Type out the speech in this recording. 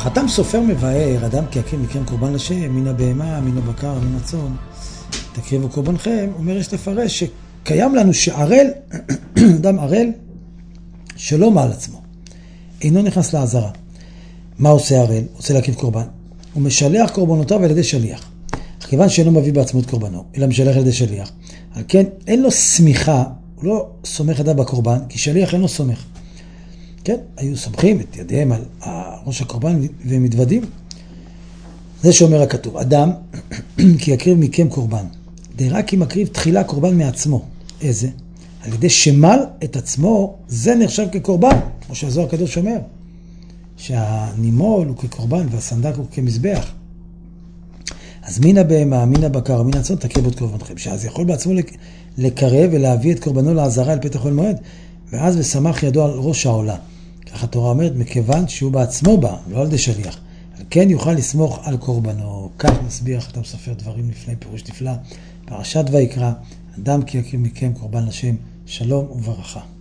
החתם סופר מבאר, אדם כי יקריב מכם קורבן לשם, מן הבהמה, מן הבקר, מן הצאן, תקריבו קורבנכם. אומר יש לפרש שקיים לנו שערל, אדם ערל שלא מעל עצמו, אינו נכנס לעזרה. מה עושה ערל? רוצה להקריב קורבן. הוא משלח קורבנותיו על ידי שליח. אך כיוון שאינו מביא בעצמו את קורבנו, אלא משלח על ידי שליח, על כן אין לו סמיכה, הוא לא סומך ידיו בקורבן, כי שליח אינו סומך. כן, היו סומכים את ידיהם על ראש הקורבן ומתוודים. זה שאומר הכתוב, אדם כי יקריב מכם קורבן, רק אם מקריב תחילה קורבן מעצמו. איזה? על ידי שמל את עצמו, זה נחשב כקורבן, כמו שהזוהר הקדוש אומר, שהנימול הוא כקורבן והסנדק הוא כמזבח. אז מן הבהמה, מן הבקר, מן הצאן תקריבו את קורבנכם, שאז יכול בעצמו לקרב ולהביא את קורבנו לעזרה אל פתח אוהל מועד, ואז ושמח ידו על ראש העולה. כך התורה אומרת, מכיוון שהוא בעצמו בא, לא על ידי שליח, על כן יוכל לסמוך על קורבנו. כך מסביר החתם סופר דברים לפני פירוש נפלא, פרשת ויקרא, אדם כי יקריב מכם קורבן לשם, שלום וברכה.